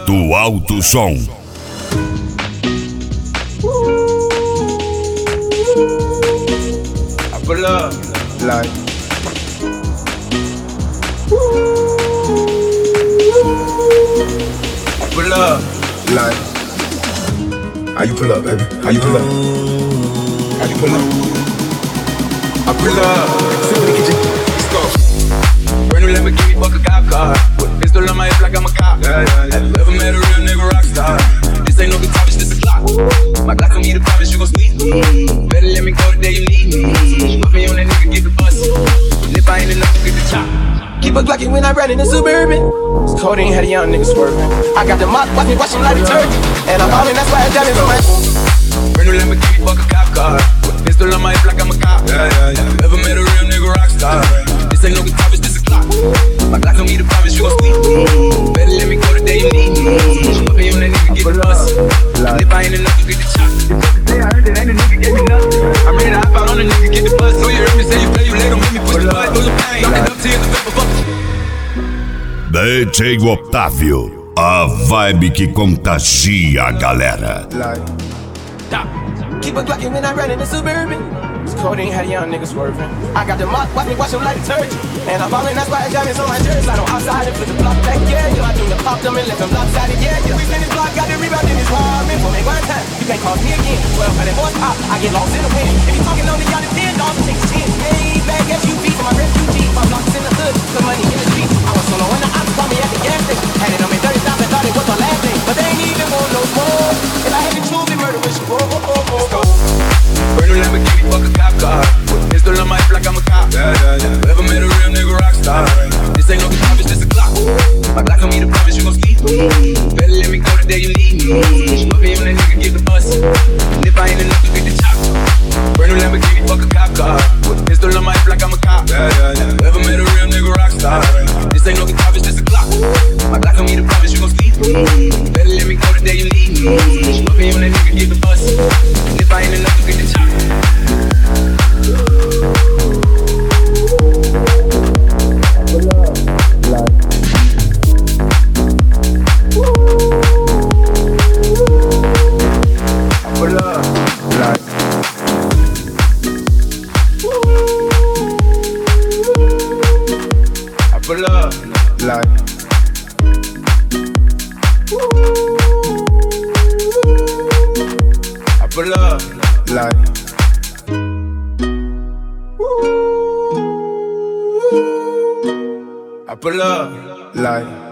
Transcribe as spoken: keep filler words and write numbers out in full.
do alto som. I pull up like I pull up like. How you pull up, baby? How you pull up? How you pull up? I pull up. Let's go. Brand new Lamborghini, fuck a cop car. With a pistol on my hip like I'm a cop. Yeah, yeah, yeah. Have you ever met a real nigga rock star? This ain't no guitar, it's just a clock. My Glock on me the promise, you gon' sneeze me. Better let me go the day you need me. Put me on that nigga, get the bus. And if I ain't enough, get the chop. Keep a Glockin' when I ride in the Suburban. It's codeine, had a young nigga swerving. I got the mop, watch me wash him like detergent. And I'm ballin', that's why I diamonds on my. Brand new Lamborghini, fuck a cop car. With a pistol on my hip like I'm a cop. Yeah, yeah, yeah. Have you ever met a real nigga rock star? This ain't no guitar, it's just a clock. My Glock on me the promise, you gon' squeeze me. Better let me go the day you need me. Put me on that nigga, get the bus. And if I ain't enough, you get the chop. Say I heard that ain't a nigga gave me nothing. I'm ready to hop out on a nigga, get the bus. So you heard me say you play, you late, don't make me push the button. Through the pain, lock it up till the paper fuck. D J Otávio, a vibe que contagia a galera. Keep a Glockin' when I ride in the Suburban. It's codeine, had a young nigga swerving. I got the mop, watch me wash him like detergent. And I'm ballin', that's why I diamonds on my jersey. I don't outside and flip the block back, yeah, yeah. I do the pop them and let them lopsided, yeah, yeah. We spin this block, got the rebound in this apartment. For me one time, you can't cross me again. twelve hundred horsepower, I get lost in the wind. If you talking on the yard, ten dollars, take a chance. Hey, bag S U V for my refugee. My blocks in the hood, some money in the street. I was solo when the ops called me at the gas station. Had it on me thirty thousand, thought it was the last thing. But they ain't even want no more. If I had to choose, be murderous, whoa, whoa, whoa, whoa. Brand new Lamborghini, fuck a cop car. With a pistol on my hip like I'm a cop. Yeah, yeah, yeah. Ever met a real nigga rock star? This ain't no guitar, it's just a clock. My Glock on me the promise, you gon' squeeze me. Better let me go the day you need me. Put me on that nigga, get the bus. And if I ain't enough, you get the chop. Brand new Lamborghini, fuck a cop car. With a pistol on my hip like I'm a cop. Yeah, yeah, yeah. Ever met a real nigga rock star? This ain't no guitar, it's just a clock. My Glock on me the promise, you gon' squeeze me. Better let me go the day you need me. Put me on that nigga, get the bus. And if I ain't enough, you get the chop. I pull up like